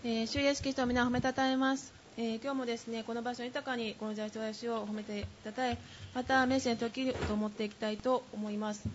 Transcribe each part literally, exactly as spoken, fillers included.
えー、主イエスキリストを皆を褒めたたえます。えー、今日もですね、この場所豊かにこの在所主を褒めてたたえ、またメッセージの時と思っていきたいと思います。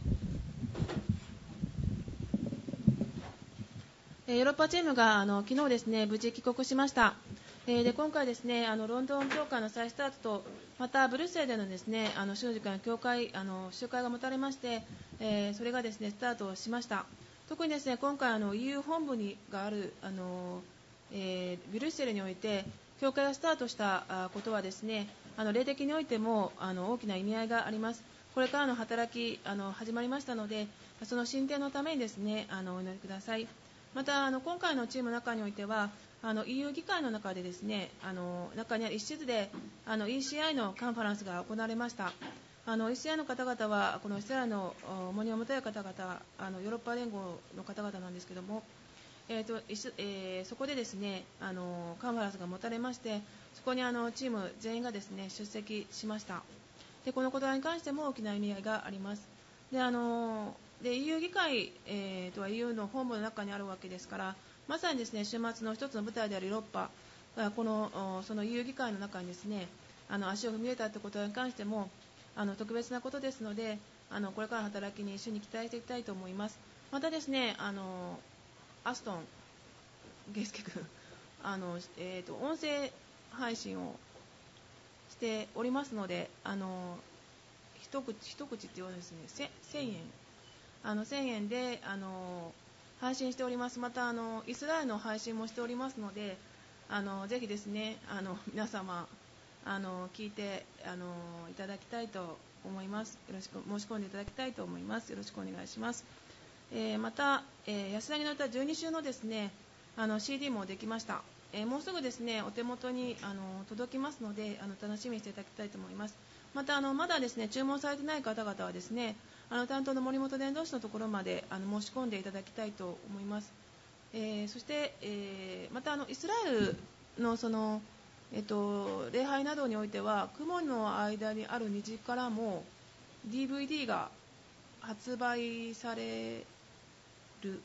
えー、ヨーロッパチームがあの昨日ですね、無事帰国しました。えー、で今回ですね、あのロンドン教会の再スタートと、またブルッセルでのですね、あの主事会の教会あの集会が持たれまして、えー、それがですねスタートしました。特にですね、今回あの イーユー 本部にがあるあのえー、ブリュッセルにおいて教会がスタートしたことはですね、あの霊的においてもあの大きな意味合いがあります。これからの働きあの始まりましたので、その進展のためにですね、あのお祈りください。またあの今回のチームの中においては、あの イーユー 議会の中でですね、あの中にある一室であの イーシーアイ のカンファレンスが行われました。あの イーシーアイ の方々はこのイスラエルの重荷を持たれる方々、あのヨーロッパ連合の方々なんですけども、えーとえー、そこでですね、あのカンファレンスが持たれまして、そこにあのチーム全員がですね出席しました。でこのことに関しても大きな意味合いがあります。であので イーユー 議会、えー、とは イーユー の本部の中にあるわけですから、まさにですね週末の一つの舞台であるヨーロッパがこのその イーユー 議会の中にですねあの足を踏み入れたということに関してもあの特別なことですので、あのこれからの働きに一緒に期待していきたいと思います。またですね、あのアストンゲスケ君あの、えー、と音声配信をしておりますので、あの一口一口って言われですねせんえんあのせんえんであの配信しております。またあのイスラエルの配信もしておりますので、あのぜひですねあの皆様あの聞いてあのいただきたいと思います。よろしく申し込んでいただきたいと思います。よろしくお願いします。えー、また、えー、安らぎの歌じゅうに週のですねあの シーディー もできました。えー、もうすぐですねお手元にあの届きますので、あの楽しみにしていただきたいと思います。またあのまだですね注文されていない方々はですね、あの担当の森本伝道師のところまであの申し込んでいただきたいと思います。えー、そして、えー、またあのイスラエルのその、えっと、礼拝などにおいては雲の間にある虹からも ディーブイディー が発売される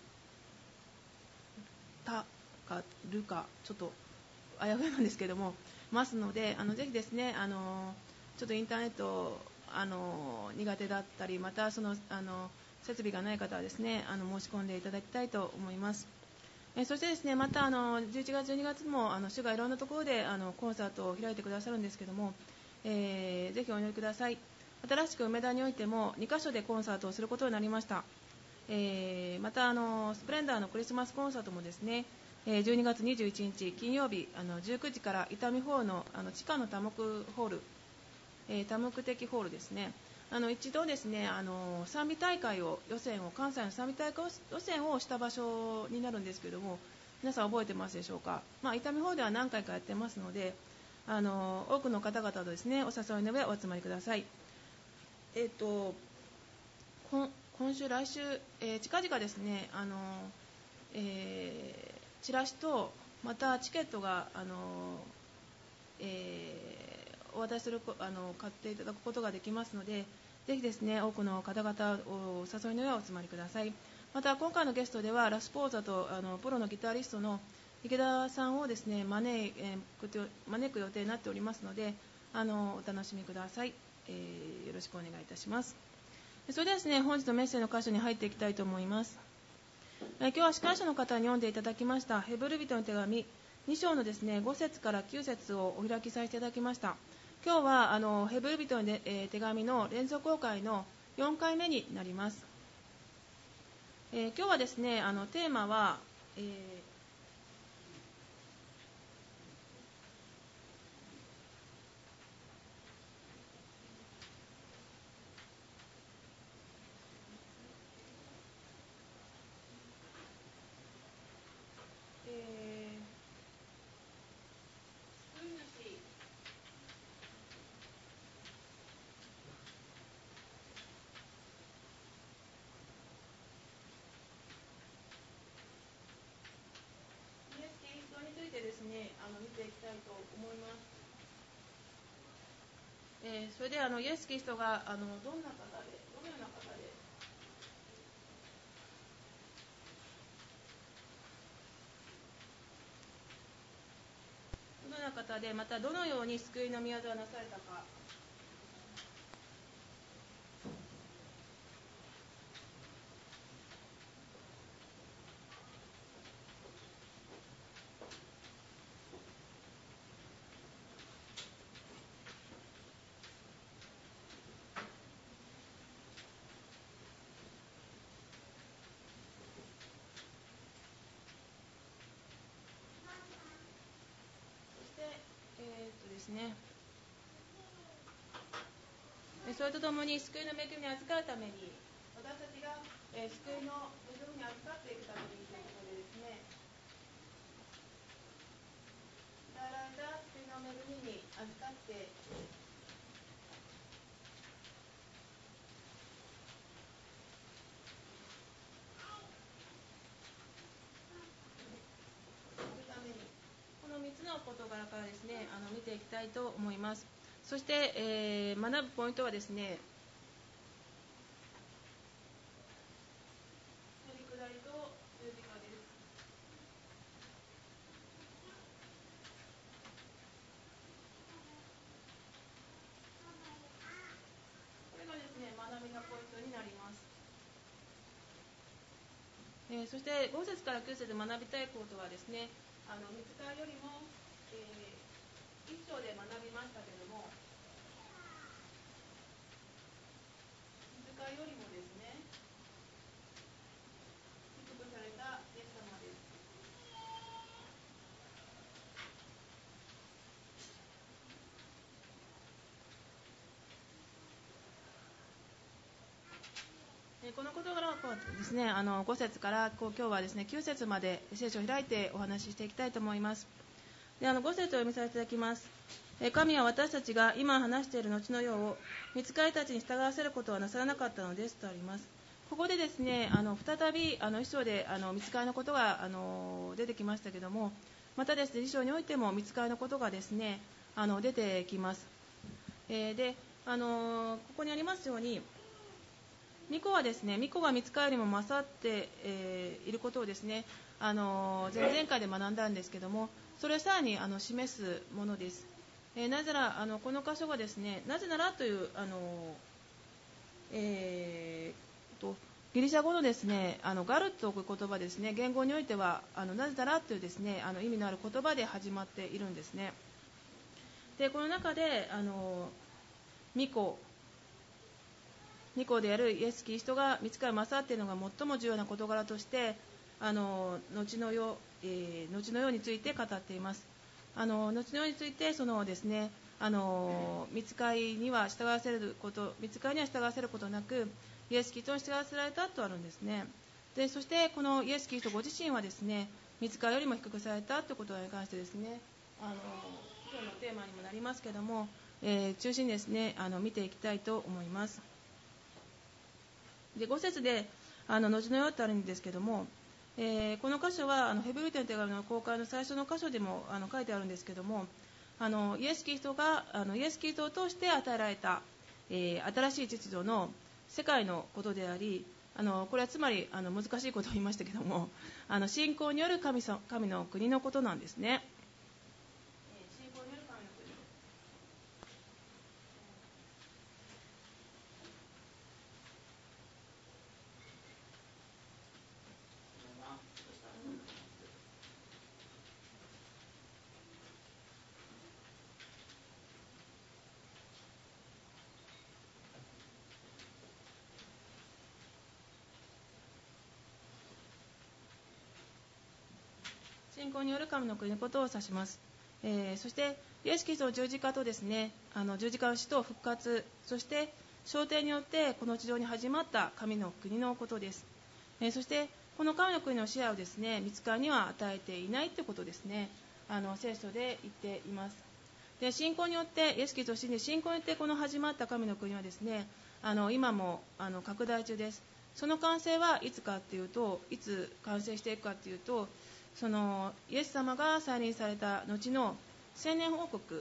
たかるかちょっとあやふやなんですけどもますので、あのぜひですねあのちょっとインターネットあの苦手だったり、またそのあの設備がない方はですねあの申し込んでいただきたいと思います。えそしてですねまたあのじゅういちがつじゅうにがつもあの主がいろんなところであのコンサートを開いてくださるんですけども、えー、ぜひお祈りください。新しく梅田においてもにか所でコンサートをすることになりました。えー、またあのスプレンダーのクリスマスコンサートもですね、えー、じゅうにがつにじゅういちにち金曜日あのじゅうくじから伊丹ホールの、あの地下の多目ホール、えー、多目的ホールですね、あの一度ですねあの賛美大会を予選を関西の賛美大会予選をした場所になるんですけども、皆さん覚えてますでしょうか。まあ、伊丹ホールでは何回かやってますので、あの多くの方々とですねお誘いの上お集まりください。えっ、ー、と今週、来週、えー、近々ですね、あのえー、チラシとまたチケットが、あのえー、お渡しするあの買っていただくことができますので、ぜひですね多くの方々をお誘いの上お集まりください。また今回のゲストではラスポーザとあのプロのギタリストの池田さんをですね招く招く予定になっておりますので、あのお楽しみください。えー、よろしくお願いいたします。それではですね、本日のメッセージの箇所に入っていきたいと思います。今日は司会者の方に読んでいただきましたヘブル人の手紙に章のですねご節からきゅう節をお開きさせていただきました。今日はあのヘブル人の手紙の連続公開のよんかいめになります。えー、今日はですねあのテーマは、えーえー救い主イエス・キリストについてですねあの見ていきたいと思います。えー、それであのイエス・キリストがあのどんな方でどのような方で中で、またどのように救いの御業をなされたか。えーっとですね、それとともに救いの恵みに預かるために、私たちが、えー、救いの恵みに預かっていくためにということでですね、与えられた救いの恵みに預かってこのみっつの事柄からですね、あの見ていきたいと思います。そして、えー、学ぶポイントはですね、へりくだりと十字架です。これがですね、学びのポイントになります。えー、そしてご節からきゅう節で学びたいことはですね、あの見つかりよりも、えー、一章で学びましたけども、見つかりよりもですね、低くされたイエス様です。このことからですね、あのご節からこう今日はですねきゅう節まで聖書を開いてお話ししていきたいと思います。であのご節を読みさせていただきます。神は私たちが今話している後の世を御使いたちに従わせることはなさらなかったのですとあります。ここでですねあの再びあの一章であの御使いのことがあの出てきましたけども、またですね一章においても御使いのことがですねあの出てきます。えー、であのここにありますように、巫女はですね、巫女が御使いよりも勝って、えー、いることをですね、あの前々回で学んだんですけども、それをさらにあの示すものです。えー、なぜならあのこの箇所がですね、なぜならというあの、えー、とギリシャ語のですね、あのガルという言葉ですね、言語においてはあのなぜならというですね、あの意味のある言葉で始まっているんですね。でこの中であの巫女巫女であるイエス・キリストが御使いを勝っているのが最も重要な事柄としてあの後の世、えー、後の世について語っています。あの後の世についてそのですねあの御使いには従わせること御使いには従わせることなくイエス・キリストに従わせられたとあるんですね。でそしてこのイエス・キリストご自身はですね御使いよりも低くされたということに関してですね、あの今日のテーマにもなりますけども、えー、中心にですねあの見ていきたいと思います。でご節であの後の世ってあるんですけども、えー、この箇所はあのヘブル人の手紙の公開の最初の箇所でもあの書いてあるんですけども、あのイエス・キリストがあのイエス・キリストを通して与えられた、えー、新しい秩序の世界のことであり、あのこれはつまりあの難しいことを言いましたけども、あの信仰による 神, 神の国のことなんですね。信仰による神の国、信仰による神の国のことを指します。えー、そしてイエス・キリストの十字架とですね、あの十字架の死と復活、そして昇天によってこの地上に始まった神の国のことです。えー、そしてこの神の国の視野をですね、御使いには与えていないということですね。あの聖書で言っています。で信仰によってイエス・キリストを信じ、信仰によってこの始まった神の国はですね、あの今もあの拡大中です。その完成はいつかというと、いつ完成していくかというと、そのイエス様が再臨された後の千年王国、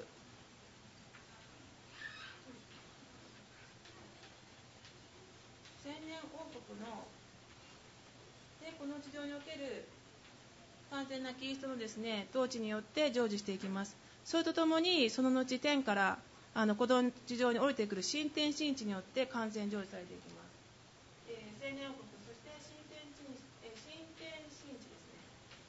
千年王国のでこの地上における完全なキリストのですね統治によって成就していきます。 それとともにその後天からあの子供地上に降りてくる新天神地によって完全成就されていきます。えー、青年王国、そして新天神、えー、新天神地ですね。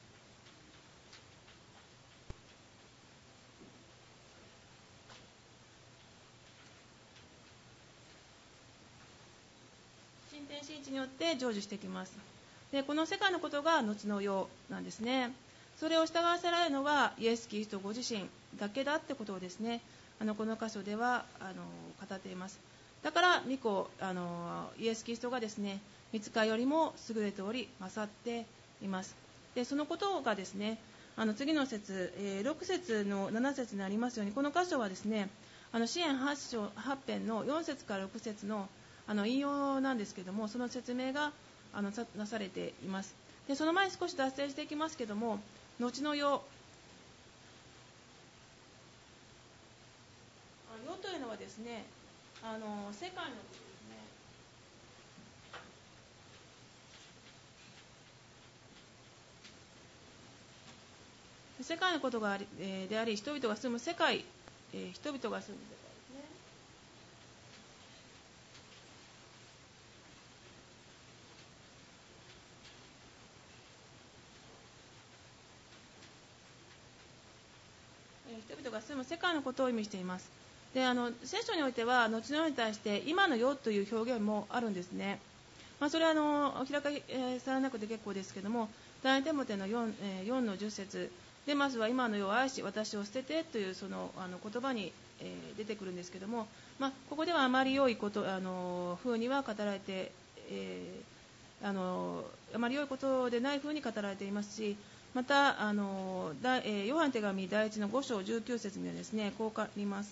新天神地によって成就していきます。でこの世界のことが後の世なんですね。それを従わせられるのはイエス・キリストご自身だけだってことをですね、あのこの箇所ではあの語っています。だから御子あのイエス・キリストがですね、御使いよりも優れており勝っています。でそのことがですね、あの次の節、えー、ろく節のなな節にありますように、この箇所はですね、あの詩編 はち, 章はち編のよん節からろく節のあの引用なんですけども、その説明があのなされています。でその前に少し脱線していきますけども、後の世、世というのはですね、あの世界のことですね。世界のことがあり、えー、であり、人々が住む世界、えー、人々が住む世界ですね。人々が住む世界のことを意味しています。であの聖書においては後の世に対して今の世という表現もあるんですね。まあ、それはあのお開かれ、えー、されなくて結構ですけども、第二テモテの 4,、えー、よんのじゅっ節、デマスは今の世を愛し私を捨ててというそのあの言葉に、えー、出てくるんですけども、まあ、ここではあまり良いことあの風には語られて、えー、あのあまり良いことでない風に語られていますし、またあのだ、えー、ヨハン手紙第一のご章じゅうきゅう節にはですね、こうあります。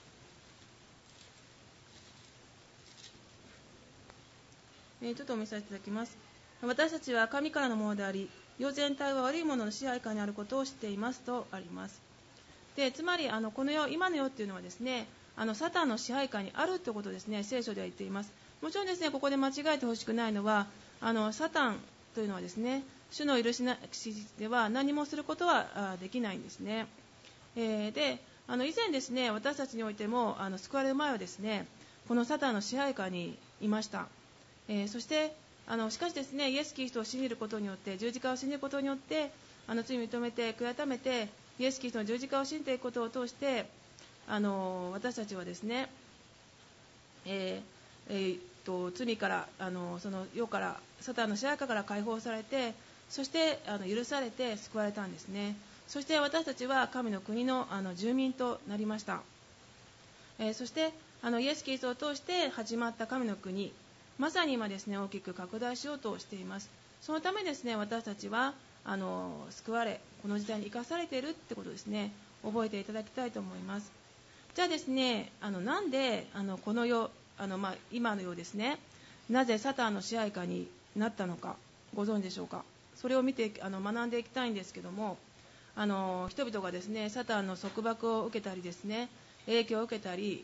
えー、ちょっとお見せいただきます。私たちは神からのものであり、世全体は悪いものの支配下にあることを知っていますとあります。でつまりあのこの世、今の世というのはですね、あのサタンの支配下にあるということをですね、聖書では言っています。もちろんですね、ここで間違えてほしくないのは、あのサタンというのはですね、主の許しでは何もすることはできないんですね。えー、であの以前ですね、私たちにおいてもあの救われる前はですね、このサタンの支配下にいました。えー、そしてあのしかしですね、イエス・キリストを信じることによって、十字架を信じることによって、あの罪を認めて悔い改めてイエス・キリストの十字架を信じていくことを通して、あの私たちはですね、えーえー、と罪からあのその世からサタンの支配下から解放されて、そしてあの許されて救われたんですね。そして私たちは神の国 の, あの住民となりました。えー、そしてあのイエス・キリストを通して始まった神の国、まさに今ですね、大きく拡大しようとしています。そのためですね、私たちはあの救われ、この時代に生かされているってことですね、覚えていただきたいと思います。じゃあですね、あのなんであのこの世、あの、まあ、今の世ですね、なぜサタンの支配下になったのかご存知でしょうか。それを見てあの学んでいきたいんですけども、あの人々がですね、サタンの束縛を受けたりですね、影響を受けたり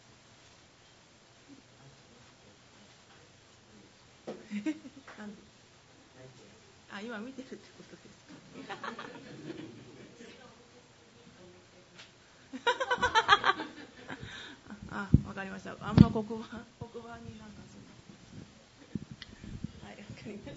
あ、今見てるってことですか。あ、わかりました。あんま黒板黒板になんかそのはい、わかりました。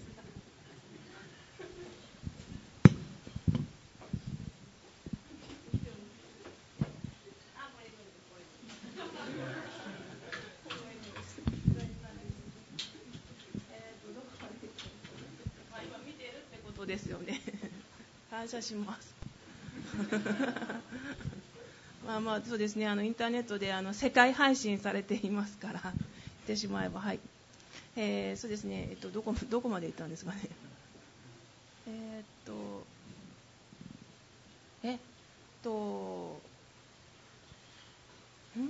ことですよね。感謝します。まあまあそうですね、あのインターネットであの世界配信されていますから、言ってしまえば、はい、えー、そうですね、えっとどこどこまで行ったんですかね。えー、っとえっとん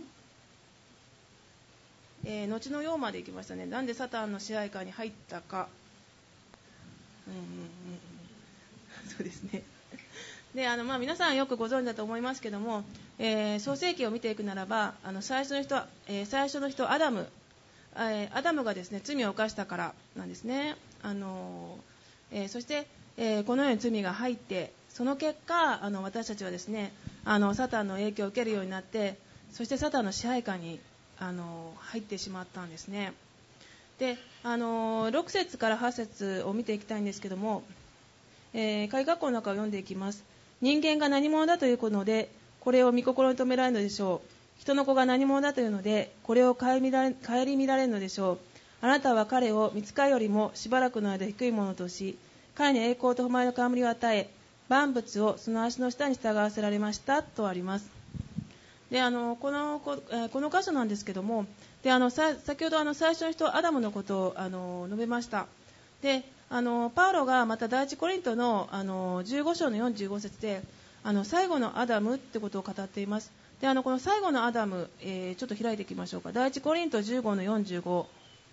えー、後の世まで行きましたね。なんでサタンの支配下に入ったか。うんうんうん、そうですね。であの、まあ、皆さんよくご存知だと思いますけども、えー、創世記を見ていくならば、あの最初の人、えー、最初の人アダム、えー、アダムがですね、罪を犯したからなんですね。あの、えー、そして、えー、このように罪が入って、その結果あの私たちはですね、 あのサタンの影響を受けるようになって、そしてサタンの支配下にあの入ってしまったんですね。であのろく節からはち節を見ていきたいんですけども、えー、開学校の中を読んでいきます。人間が何者だということでこれを御心に留められるのでしょう。人の子が何者だというのでこれを顧みられ、顧みられるのでしょう。あなたは彼を御使いよりもしばらくの間低いものとし、彼に栄光と誉れの冠を与え、万物をその足の下に従わせられましたとあります。であの こ, の こ, この箇所なんですけども、であのさ先ほどあの最初の人アダムのことをあの述べました。であのパウロがまた第一コリント の, あのじゅうご章のよんじゅうご節であの最後のアダムってことを語っています。であのこの最後のアダム、えー、ちょっと開いていきましょうか。第一コリントじゅうごのよんじゅうご、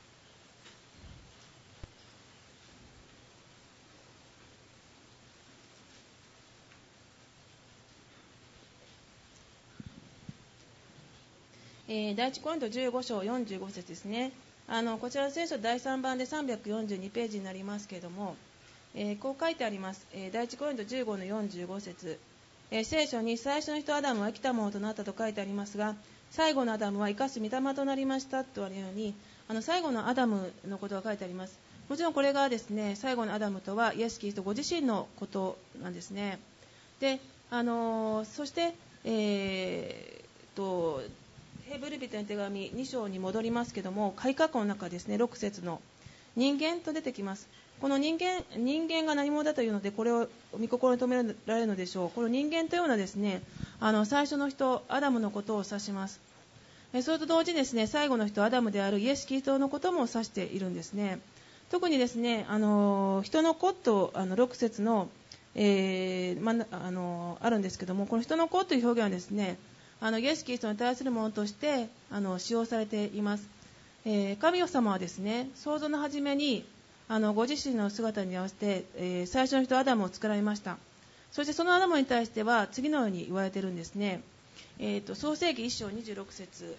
えー、第一コリントじゅうご章よんじゅうご節ですね。あのこちらの聖書だいさんばんでさんびゃくよんじゅうにページになりますけれども、えー、こう書いてあります。えー、第一コリントじゅうごのよんじゅうご節、えー、聖書に最初の人アダムは生きたものとなったと書いてありますが、最後のアダムは生かす御霊となりましたとあるように、あの最後のアダムのことが書いてあります。もちろんこれがですね、最後のアダムとはイエス・キリストご自身のことなんですね。であのー、そして、えー、とヘブル人の手紙に章に戻りますけども、開括の中ですね、ろく節の人間と出てきます。この人間人間が何者だというのでこれを御心に留められるのでしょう。この人間というのはですね、あの最初の人アダムのことを指します。それと同時にですね、最後の人アダムであるイエス・キリストのことも指しているんですね。特にですね、あの人の子とあのろく節の、えーまあのあるんですけども、この人の子という表現はですね、あのイエス・キリストに対するものとしてあの使用されています。えー、神様はですね、創造の初めにあのご自身の姿に合わせて、えー、最初の人アダムを作られました。そしてそのアダムに対しては次のように言われているんですね。えー、と創世記いち章にじゅうろく節、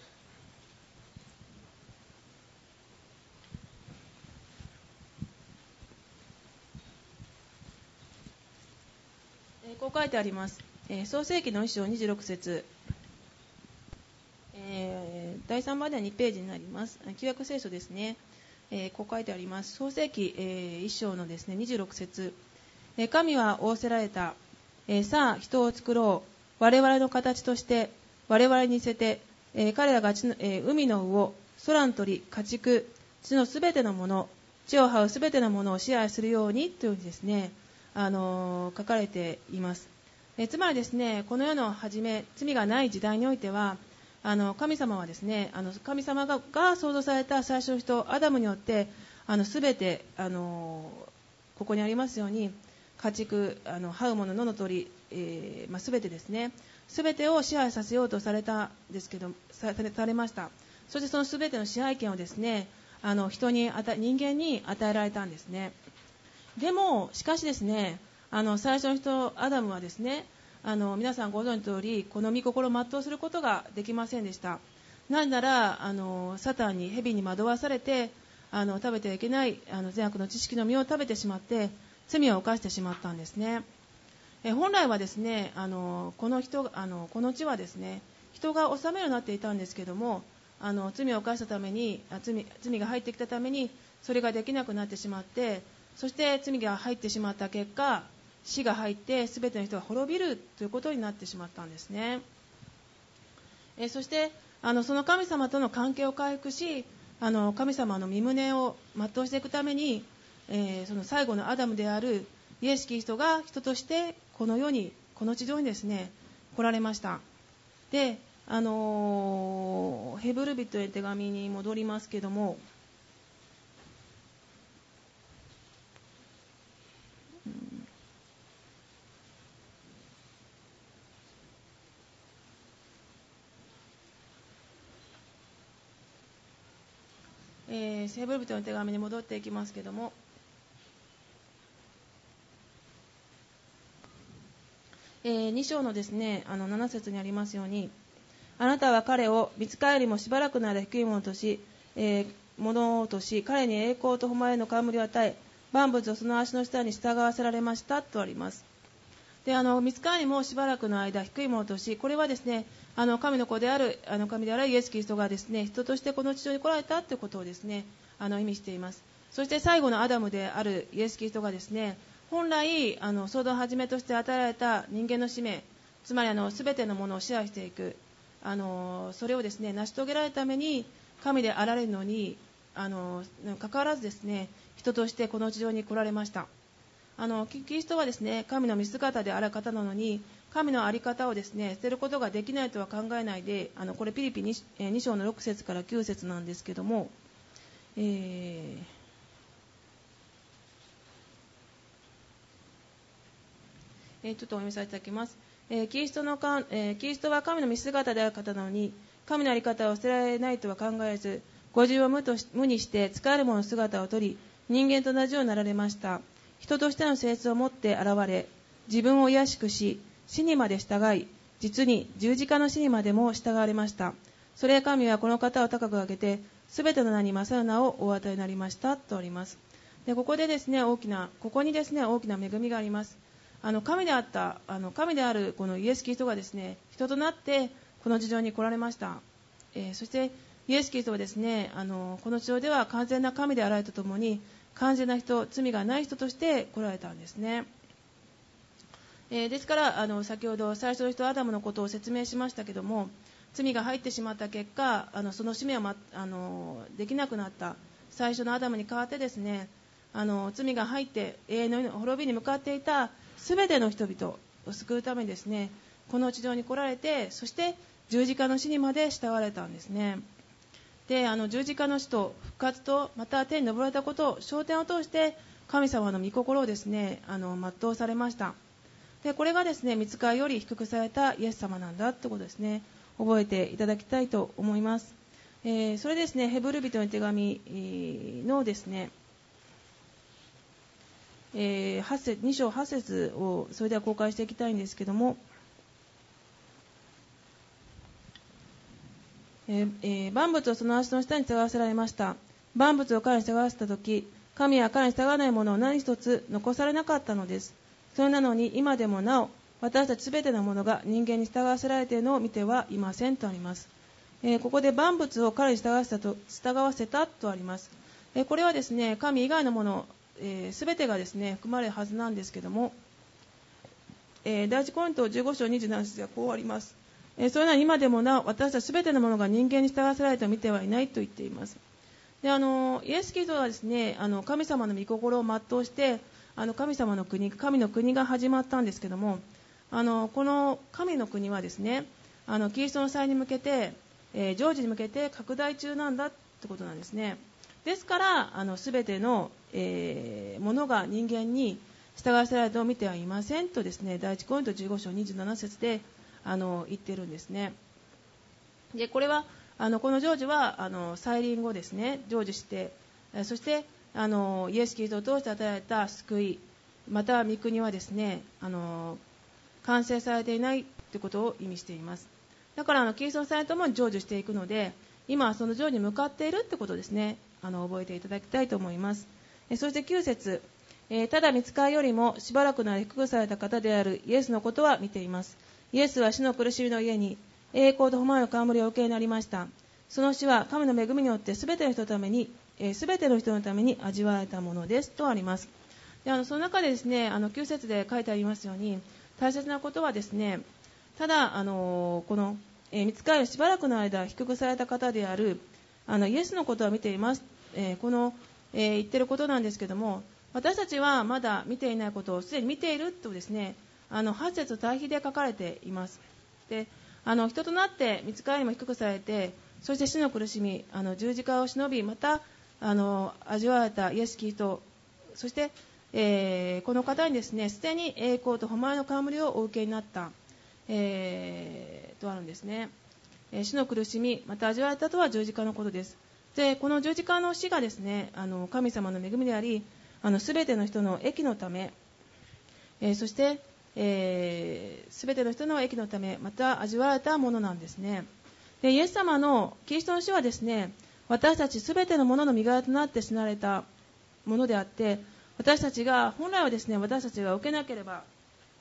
えー、こう書いてあります。えー、創世記のいち章にじゅうろく節、えー、だいさんばんではにページになります。旧約聖書ですね。えー、こう書いてあります。創世記、えー、いち章のですねにじゅうろく節、えー、神は仰せられた、えー、さあ人を作ろう、我々の形として我々に似せて、えー、彼らが地の、えー、海の魚、空の鳥、家畜、地のすべてのもの、地を這うすべてのものを支配するようにというふうにですね、あのー、書かれています。えー、つまりですね、この世の初め罪がない時代においては、あの神様はですね、あの神様 が, が創造された最初の人アダムによってあの全てあのここにありますように家畜、あの這うもの、野の鳥、えーまあ、全てですね、全てを支配させようとされたですけど さ, されました。そしてその全ての支配権をですね、あの人に与人間に与えられたんですね。でもしかしですね、あの最初の人アダムはですね、あの皆さんご存知の通りこの御心を全うすることができませんでした。なぜならあのサタンに蛇に惑わされて、あの食べてはいけないあの善悪の知識の実を食べてしまって罪を犯してしまったんですね。え本来はですね、あのこの人あのこの地はですね、人が治めるようになっていたんですけども、あの罪を犯したために 罪, 罪が入ってきたためにそれができなくなってしまって、そして罪が入ってしまった結果死が入って全ての人が滅びるということになってしまったんですね。えそしてあのその神様との関係を回復し、あの神様の御胸を全うしていくために、えー、その最後のアダムであるイエス・キリストが人としてこの世にこの地上にですね来られました。で、あのー、ヘブル人へ手紙に戻りますけども、えー、ヘブル人の手紙に戻っていきますけども、えー、に章のですね、あのなな節にありますように、あなたは彼を御使いよりもしばらくの間低いものとし、えー、ものとし、彼に栄光と誉れの冠を与え、万物をその足の下に従わせられましたとあります。 で、あの御使いにもしばらくの間低いものとし、これはですね、あの神の子であるあの神であるイエス・キリストがですね、人としてこの地上に来られたということをですね、あの意味しています。そして最後のアダムであるイエス・キリストがですね、本来あの創造をはじめとして与えられた人間の使命、つまりあの全てのものを支配していく、あのそれをですね成し遂げられるために神であられるのにあのかかわらずですね、人としてこの地上に来られました。あのキリストはですね、神の見姿である方なのに、神の在り方をですね捨てることができないとは考えないで、あのこれピリピ 2, に章のろく節からきゅう節なんですけども、えーえー、ちょっとお読みさせていただきます。えー、キリストのか、えー、キリストは神の見姿である方なのに、神の在り方を捨てられないとは考えず、ご自分を 無, とし無にして使える者の姿をとり、人間と同じようになられました。人としての性質を持って現れ、自分を卑しくし、死にまで従い、実に十字架の死にまでも従われました。それ神はこの方を高く上げて、すべての名に勝る名をお与えになりましたとあります。で、ここでですね、大きな、ここにですね、大きな恵みがあります。あの神であったあの神であるこのイエス・キリストがですね、人となってこの地上に来られました。えー、そしてイエス・キリストはですね、あのこの地上では完全な神であられるとともに、完全な人、罪がない人として来られたんですね。えー、ですからあの先ほど最初の人アダムのことを説明しましたけども、罪が入ってしまった結果、あのその使命は、ま、あのできなくなった最初のアダムに代わってですね、あの罪が入って永遠の滅びに向かっていたすべての人々を救うためにですね、この地上に来られて、そして十字架の死にまで従われたんですね。で、あの十字架の死と復活と、また天に昇られたことを焦点を通して神様の御心をですね、あの全うされました。で、これがですね、御使いより低くされたイエス様なんだということですね、覚えていただきたいと思います。えー、それですね、ヘブル人の手紙のですね、えー、はち節に章はち節をそれでは公開していきたいんですけども、えーえー、万物をその足の下に従わせられました。万物を彼に従わせたとき、神は彼に従わないものを何一つ残されなかったのです。それなのに今でもなお、私たちすべてのものが人間に従わせられているのを見てはいませんとあります。えー、ここで万物を彼に従わせたと、従わせたとあります。えー、これはですね、神以外のものえー、全てがですね含まれるはずなんですけども、えー、第一コリントじゅうご章にじゅうなな節はこうあります。えー、それなら今でもなお私たち全てのものが人間に従わせられて見てはいないと言っています。で、あのイエス・キリストはですね、あの神様の御心を全うしてあの神様の国、神の国が始まったんですけども、あのこの神の国はですね、あのキリストの際に向けて、えー、成就に向けて拡大中なんだってことなんですね。ですからあの全ての、えー、ものが人間に従わせられてを見てはいませんとですね、第一コリントじゅうご章にじゅうなな節であの言っているんですね。で、これはあのこの成就はあの再臨後ですね、成就して、そしてあのイエス・キリストを通して与えられた救い、また御国はですね、あの完成されていないということを意味しています。だからあのキリストの際とも成就していくので、今はその成就に向かっているということですね、あの覚えていただきたいと思います。えそしてきゅう節、えー、ただ御使いよりもしばらくの間低くされた方であるイエスのことは見ています。イエスは死の苦しみの家に栄光と誉れの冠をお受けになりました。その死は神の恵みによってすべての人のために、えー、全ての人のために味わわれたものですとあります。で、あのその中でですね、あのきゅう節で書いてありますように、大切なことはですね、ただあのこの、えー、御使いをしばらくの間低くされた方であるあのイエスのことは見ています、えー、この、えー、言っていることなんですけども、私たちはまだ見ていないことをすでに見ているとですね、あのはち節対比で書かれています。で、あの人となって御使いにも低くされて、そして死の苦しみ、あの十字架を忍び、またあの味わわれたイエス・キリスト、そして、えー、この方にですね、すでに栄光と誉れの冠をお受けになった、えー、とあるんですね。死の苦しみ、また味わえたとは十字架のことです。で、この十字架の死がですね、あの神様の恵みであり、あの全ての人の益のため、えー、そして、えー、全ての人の益のため、また味わわれたものなんですね。で、イエス様のキリストの死はですね、私たち全てのものの身代わりとなって死なれたものであって、私たちが本来はですね、私たちが受けなければ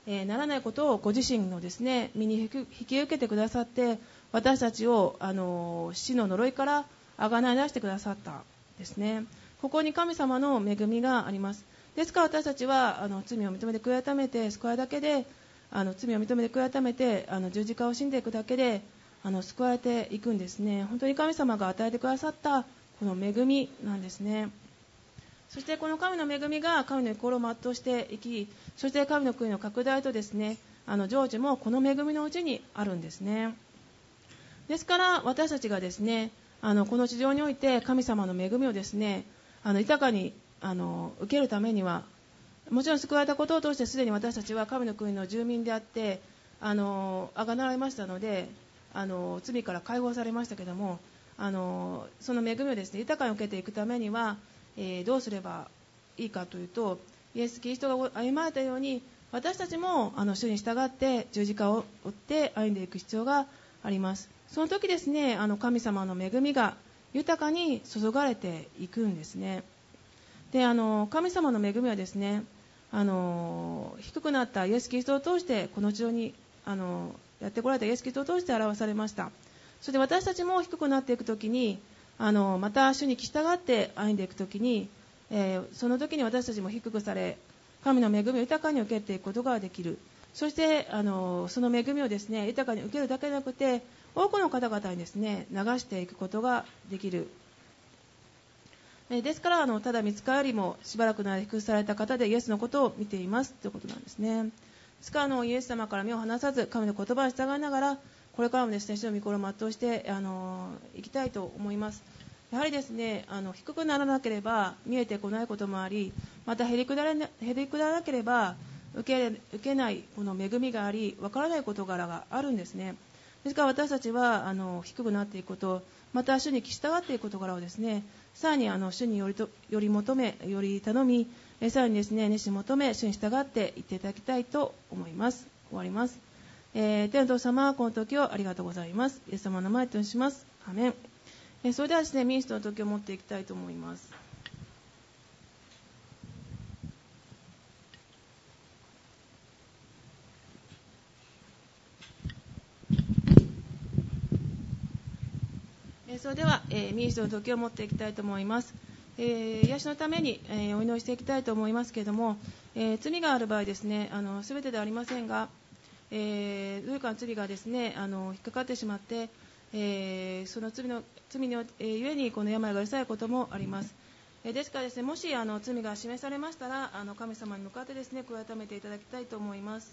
えー、ならないことをご自身のですね身に引き受けてくださって、私たちをあの死の呪いからあがない出してくださったですね。ここに神様の恵みがあります。ですから私たちはあの罪を認めて悔い改めて救われるだけで、あの罪を認めて悔い改めてあの十字架を信んでいくだけであの救われていくんですね。本当に神様が与えてくださったこの恵みなんですね。そしてこの神の恵みが神の心を全うしていき、そして神の国の拡大とですね、あの成就もこの恵みのうちにあるんですね。ですから私たちがですね、あのこの地上において神様の恵みをですね、あの豊かにあの受けるためには、もちろん救われたことを通してすでに私たちは神の国の住民であって、あのあがなわれましたので、あの罪から解放されましたけども、あのその恵みをですね豊かに受けていくためには、えー、どうすればいいかというと、イエス・キリストが歩まれたように私たちもあの主に従って十字架を追って歩んでいく必要があります。その時ですね、あの神様の恵みが豊かに注がれていくんですね。で、あの神様の恵みはですね、あの低くなったイエス・キリストを通してこの地上にあのやってこられたイエス・キリストを通して表されました。そして私たちも低くなっていくときに、あのまた主に従って歩んでいくときに、えー、その時に私たちも低くされ、神の恵みを豊かに受けていくことができる。そしてあのその恵みをですね豊かに受けるだけでなくて、多くの方々にですね流していくことができる。えー、ですからあのただ見つかよりもしばらくの間低くされた方でイエスのことを見ていますということなんですね。ですからあのイエス様から目を離さず神の言葉に従いながら、これからもですね主の御心を全うしてあのいきたいと思います。やはりですね、あの低くならなければ見えてこないこともあり、またへりくだらな、へりくだらなければ受け、受けないこの恵みがあり、わからない事柄があるんですね。ですから私たちはあの低くなっていくこと、また主に従っていく事柄をですね、さらにあの主によりとより求め、より頼み、えさらにですね熱心に求め主に従っていっていただきたいと思います。終わります。えー、天の父様、この時をありがとうございます。イエス様の名前とします。アメン。えー、それではですね、民主党の時を持っていきたいと思います。えー、それでは、えー、民主党の時を持っていきたいと思います。えー、癒しのために、えー、お祈りしていきたいと思いますけれども、えー、罪がある場合ですね、あの全てではありませんが、えー、どういうかの罪がですね、あの引っかかってしまって、えー、その罪の罪の、えー、ゆえにこの病がうるさいこともあります。えー、ですからですね、もしあの罪が示されましたら、あの神様に向かってですね、悔い改めていただきたいと思います。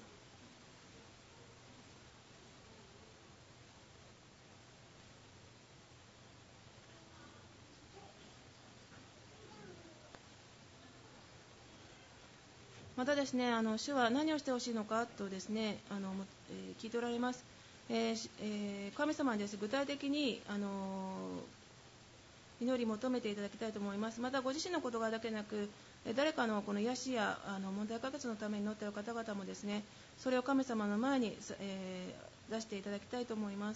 またですね、あの主は何をしてほしいのかとですね、あの、えー、聞いておられます。えーえー、神様にです、ね、具体的にあの祈り求めていただきたいと思います。またご自身のことがだけでなく、誰かのこの癒しやあの問題解決のために祈っている方々もですね、それを神様の前に、えー、出していただきたいと思います。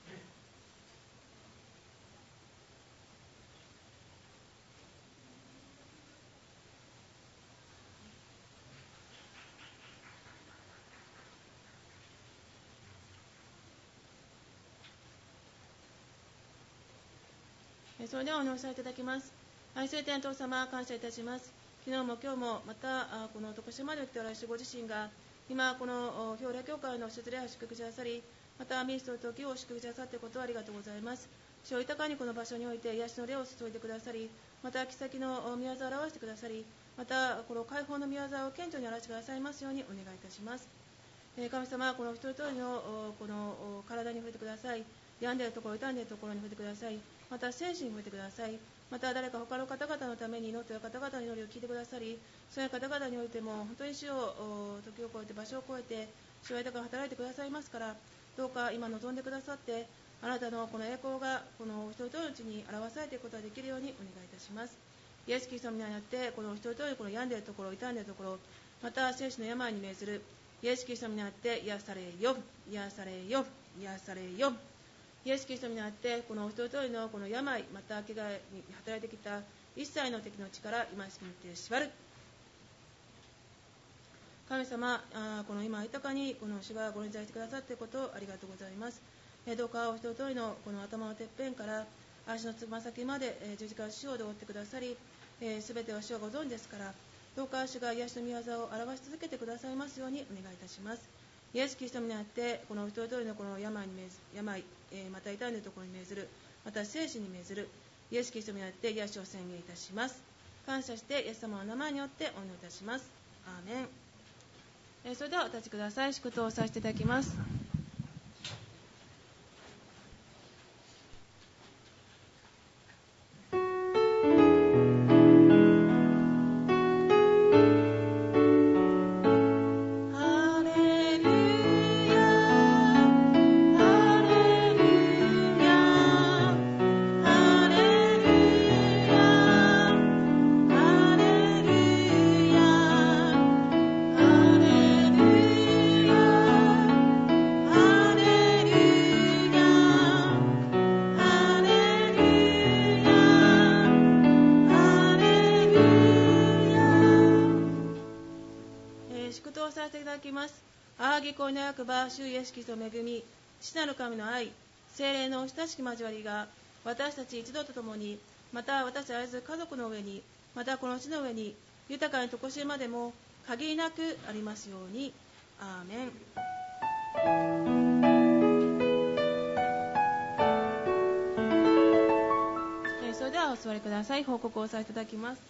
それではお祈りさせていただきます。愛する天父様、感謝いたします。昨日も今日もまたこの徳島に来ておられるご自身が今この兵霊教会の出礼を祝福くださり、また民主と時を祝福くださっていることをありがとうございます。主を豊かにこの場所において癒しの霊を注いでくださり、また奇跡の御業を表してくださり、またこの解放の御業を顕著に表してくださいますようにお願いいたします。神様、この一人一人のこの体に触れてください。病んでいるところ、痛んでいるところに触れてください。また精神に触れてください。また誰か他の方々のために祈っている方々の祈りを聞いてくださり、そういう方々においても本当に主を時を超えて場所を超えて主は豊かに働いてくださいますから、どうか今望んでくださってあなたのこの栄光がこの一人一人のうちに表されていくことができるようにお願いいたします。イエス・キリストの皆によってこの一人一人この病んでいるところ、傷んでいるところ、また生死の病に命ずるイエス・キリストの皆によって癒されよ、癒されよ、癒されよ。イエス・キリストの皆によってこの一人一人のこの病、また怪我に働いてきた一切の敵の力、今しきにて縛る。 神様、あこの今豊かにこの主がご臨在してくださっていることをありがとうございます。えー、どうかお一人のこの頭のてっぺんから足のつま先まで、えー、十字架を主をで覆ってくださり、すべては主はご存知ですから、どうか主が癒しの御業を表し続けてくださいますようにお願いいたします。イエス・キリストにあってこのお一人一人のこの病に命ず病、えー、また痛んでいるところに命ずる、また精神に命ずるイエス・キリストにあって癒しを宣言いたします。感謝してイエス様の名前によってお祈りいたします。アーメン。えー、それではお立ちください。祝祷をさせていただきます。仰ぎ声の役場、主イエスキリストの恵み、父なる神の愛、聖霊の親しき交わりが、私たち一同と共に、また私たち家族の上に、またこの地の上に、豊かにとこしえまでも限りなくありますように。アーメン。えー、それではお座りください。報告をさせていただきます。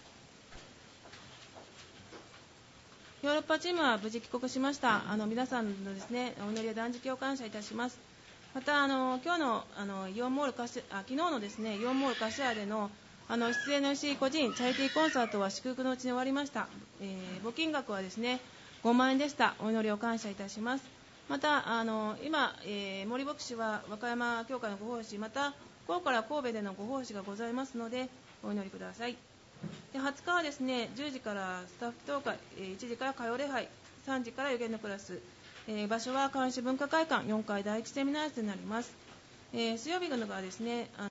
ヨーロッパチームは無事帰国しました。あの皆さんのですね、お祈りや断食を感謝いたします。またあの今日のあのイオンモールカシあ昨日のですねイオンモール柏でのあの出演の石井個人チャリティーコンサートは祝福のうちに終わりました。えー、募金額はですねごまんえんでした。お祈りを感謝いたします。またあの今、えー、森牧師は和歌山教会のご奉仕、また今日から神戸でのご奉仕がございますのでお祈りください。ではつかはですねじゅうじからスタッフ祷会、いちじから歌謡礼拝、さんじから予言のクラス、えー、場所は監視文化会館よんかいだいいちセミナー室になります。えー、水曜日のがですね